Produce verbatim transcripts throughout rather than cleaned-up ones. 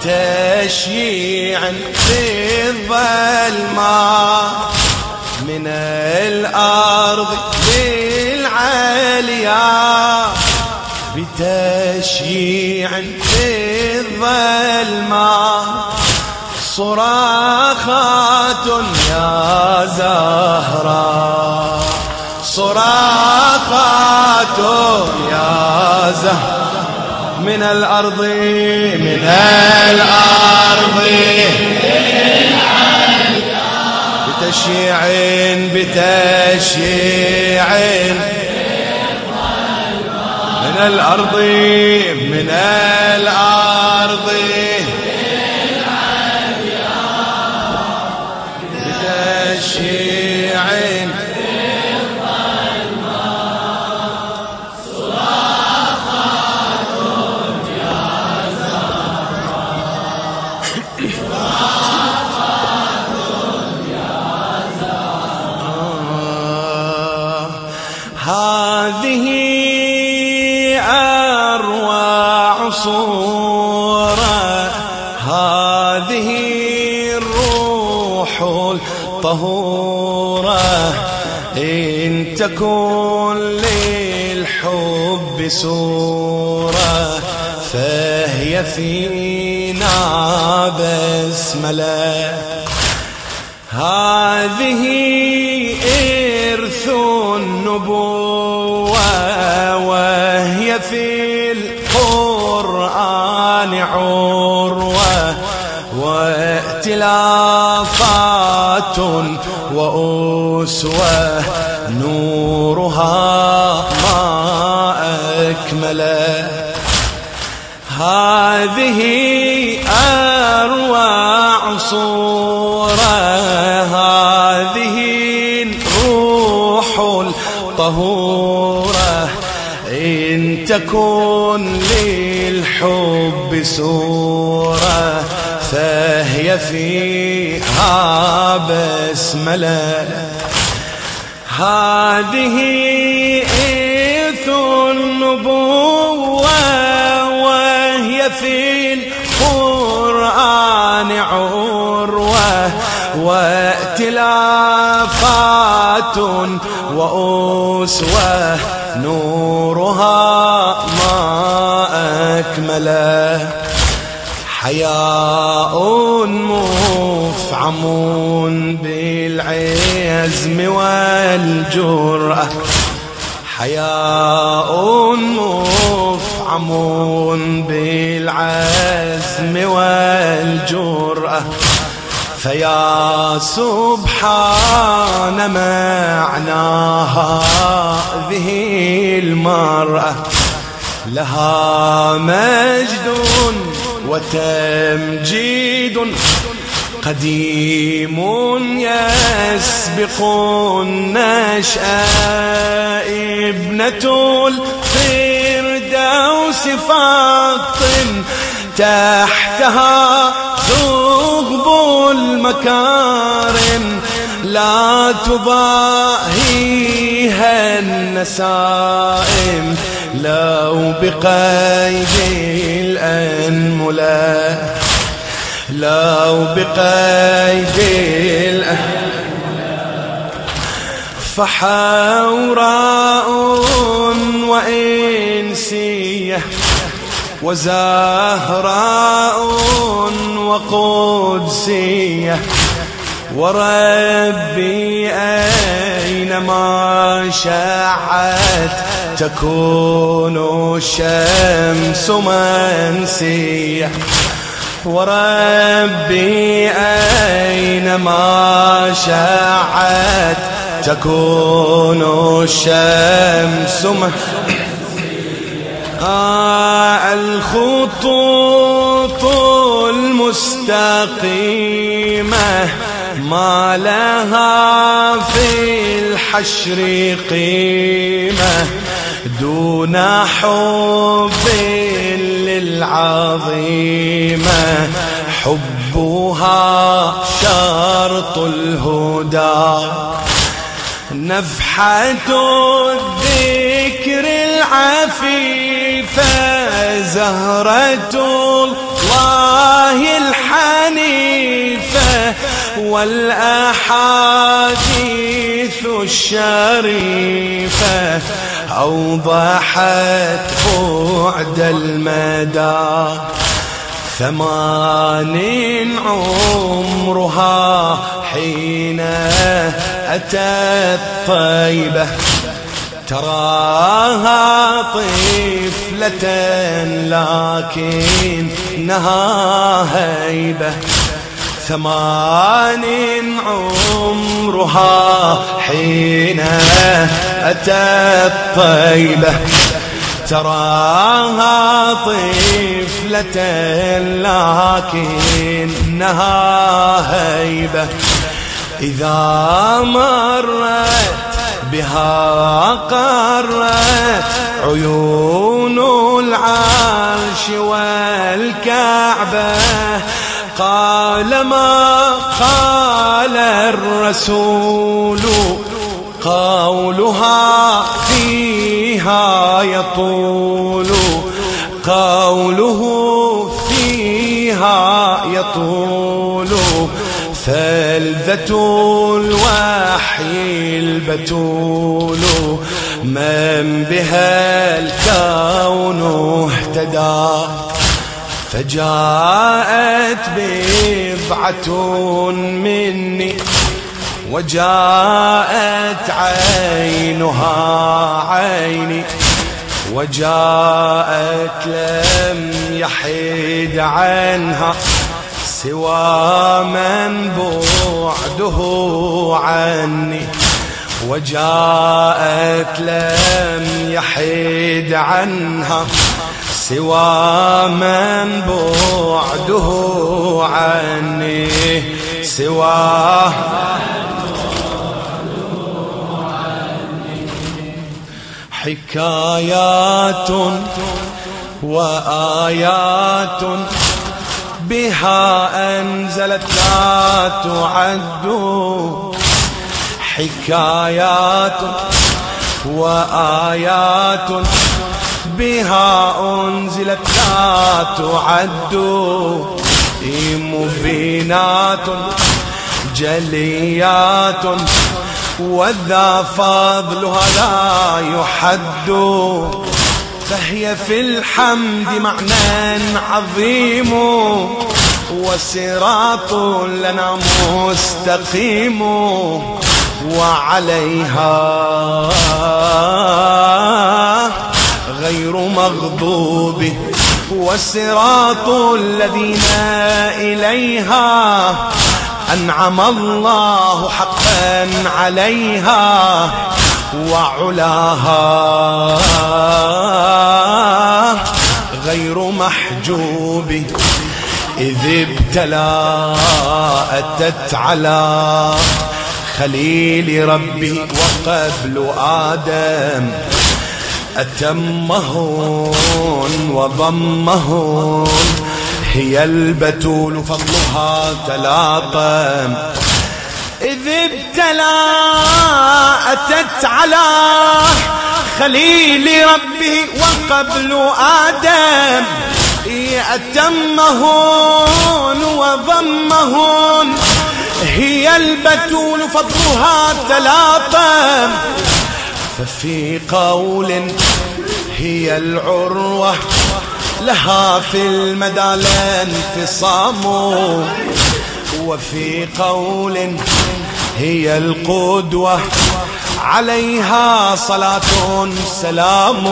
بتشييع في الظلماء من الأرض للعليا بتشييع في الظلماء صراخات يا زهراء صراخات يا زهراء من الأرض من الأرض بتشييع بتشييع من الأرض من الأرض بتشييع هذه أروع صورة هذه الروح الطهورة إن تكون للحب سورة فهي فينا بسملة هذه إرث النبوة وهي في القرآن عروة وائتلافات وأسوة نورها ما أكمله هذه أروع صورة هذه الروح الطهورة إن تكون للحب سورة فهي فيها بسملة هذه إرث النبوة وهي في القرآن عروة وائتلافات وأسوة نورها ما أكمله حياء مفعم بالعزم والجرأة حياء مفعم بالعزم والجرأة فيا سبحان معناها هذه المرأة لها مجد وتمجيد قديم يسبق النشأة ابنة الفردوس فاطم تحتها ثغب المكارم لا تضاهيها النسائم لو بقيد الأنملة لو بقيد الأنملة فحوراء وإنسية وزهراء وقدسية وربي أينما شاعت تكون الشمس منسية وربي أينما شاعت تكون الشمس منسية آه الخطوط المستقيمة ما لها في الحشر قيمة دون حب للعظيمة حبها شرط الهدى نفحة الذكر العفيفة زهرة الله الحنيفة والأحاديث الشريفة أوضحت بعد المدى. ثمان عمرها حين أتت طيبة، تراها طفلة لكنها هيبة. ثمان عمرها حين أتت طيبة، تراها طفلة لكنها هيبة. إذا مرت بها قرت عيون العرش والكعبة، قال ما قال الرسول قولها فيها يطول، قوله فيها يطول. فلذة الوحي البتول، من بها الكون اهتدى. فجاءت بضعة مني وجاءت عينها عيني، وجاءت لم يحيد عنها سوى من بعده عني، وجاءت لم يحيد عنها سوى من بعده عني، سوى حكايات وآيات بها أنزلت لا تعد، حكايات وآيات بها أنزلت لا تعد، مبينات جليات وذا فضلها لا يحد. فهي في الحمد معنى عظيم وصراط لنا مستقيم، وعليها غير مغضوب، والصراط الذين إليها أنعم الله حقا عليها، وعلاها غير محجوب. إذ ابتلى أتت على خليل ربي وقبل آدم، أتمهن وضمهن هي البتول فضلها تلاطم. إذ ابتلى أتت على خليل ربه وقبل آدم، أتمهن وضمهن هي البتول فضلها تلاطم. ففي قول هي العروة لها في المدى الانفصام، وفي قول هي القدوة عليها صلاة سلام.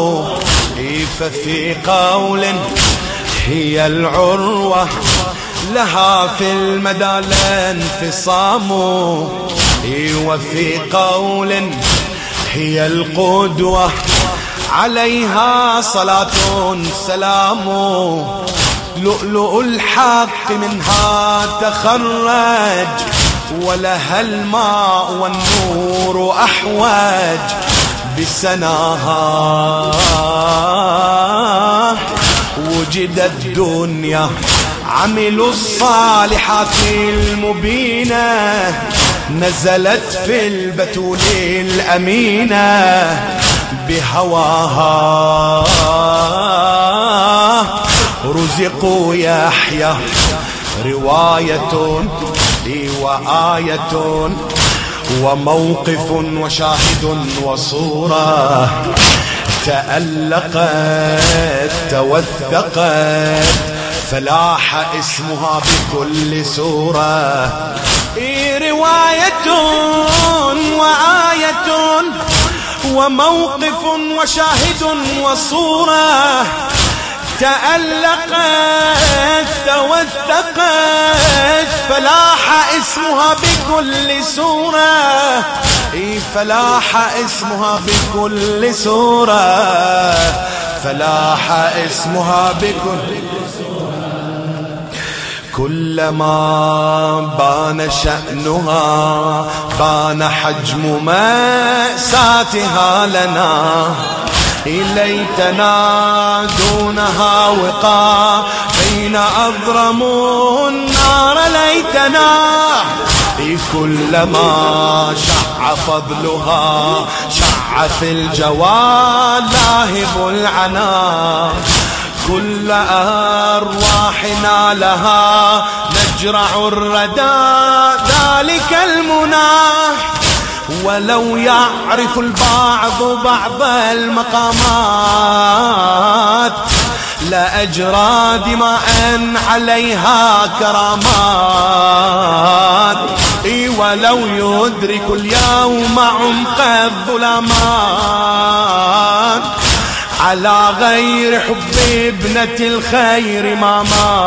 ففي قول هي العروة لها في المدى الانفصام، وفي قول هي القدوة عليها صلاة سلام. لؤلؤ الحق منها تخرج، ولها الماء والنور أحوج بسناها. وجد الدنيا عملوا الصالحات المبينة، نزلت في البتول الأمينة بهواها. رزقوا يحيى رواية لي وآية وموقف وشاهد وصورة تألقت توثقت فلاح اسمها بكل سورة. رواية وآية وموقف وشاهد وصورة تألقت توثقت فلاح اسمها بكل سورة. فلاح اسمها بكل سورة فلاح اسمها بكل سورة. كلما بان شأنها بان حجم مأساتها لنا. ليتنا دونها وقا بين أضرموا النار. ليتنا كلما شع فضلها شع في الجوال لاهب العنا. كل أرواحنا لها نجرع الردى ذلك المنى. ولو يعرف البعض بعض المقامات لأجرى دماء عليها كرامات. ولو يدرك اليوم عمق الظلامات على غير حب ابنة الخير ما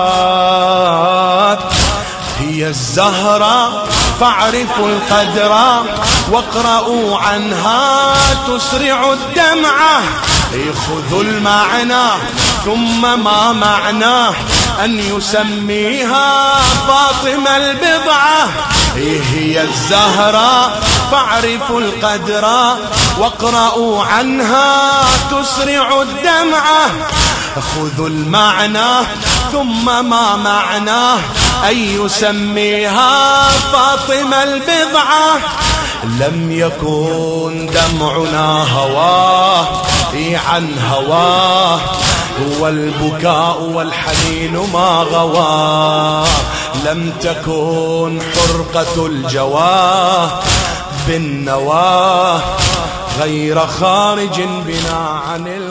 مات. هي الزهرة فاعرفوا القدر واقرأوا عنها تسرع الدمعة. خذوا المعنى ثم ما معناه أن يسميها فاطمة البضعة. هي الزهرة فاعرفوا القدر واقرأوا عنها تسرع الدمعة. خذوا المعنى ثم ما معناه أن يسميها فاطمة البضعة. لم يكن دمعنا هواه عن هواه هو البكاء والحنين ما غواه. لم تكن حرقة الجواه بالنواه غير خارج بنا عن